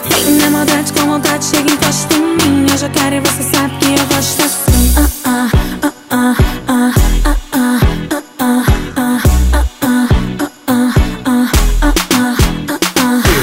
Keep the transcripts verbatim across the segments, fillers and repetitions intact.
Vem na maldade com vontade, chega e encosta em mim. Eu já quero e você sabe que eu gosto assim. Ah, ah, ah, ah, ah, ah, ah, ah, ah, ah,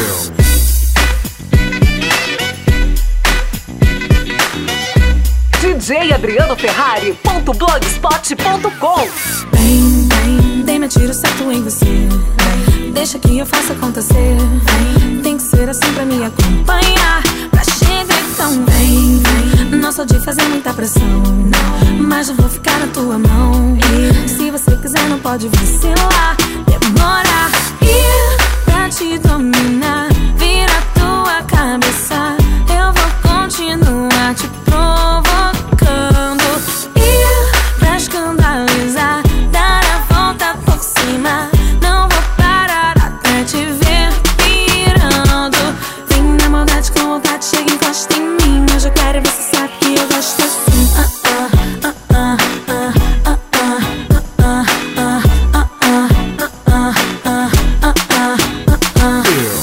D J Adriano Ferrari ponto blogspot ponto com. Vem, vem, vem, me tiro certo em você. Vem, deixa que eu faça acontecer. Vem, tem que ser assim pra me acompanhar. Pra chegar então vem, vem. Não sou de fazer muita pressão, não, mas eu vou ficar na tua mão. E se você quiser não pode vacilar. Demora ir pra te dominar. Vira a tua cabeça. Eu vou continuar te provocando. Ir pra escandalizar. Dar a volta por cima. Não vou parar até te ver pirando. Vem na maldade com vontade, chega e encosta em mim. Eu já quero e você sabe que eu gosto assim. Ah, ah, ah, ah, ah, ah, ah, ah, ah, ah, ah, ah, ah, ah.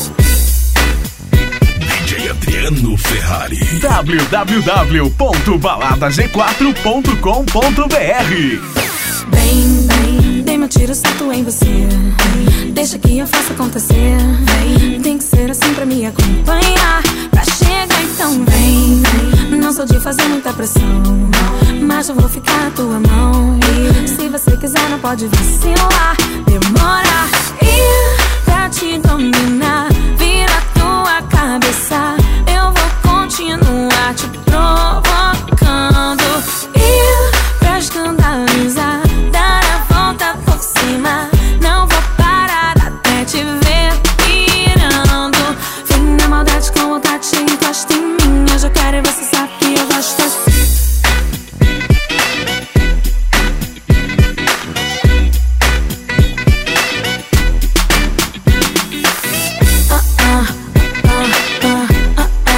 D J Adriano Ferrari. w w w ponto balada g quatro ponto com ponto b r. Vem, vem, vem, meu tiro certo em você. Vem, deixa que eu faça acontecer. Vem, tem que ser assim pra me acompanhar. Pra chegar então vem, vem. Não sou de fazer muita pressão, não, mas eu vou ficar na tua mão. E se você quiser não pode vacilar. Demora ir pra te dominar. Vira a tua cabeça. Eu vou continuar te provocando. Ir pra escandalizar. Dar a volta por cima. Não vou parar até te ver pirando. Vem na maldade com vontade, chega e encosta em mim. Eu já quero e você sabe que eu gosto assim.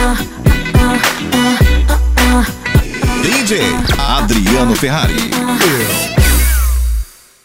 D J Adriano Ferrari.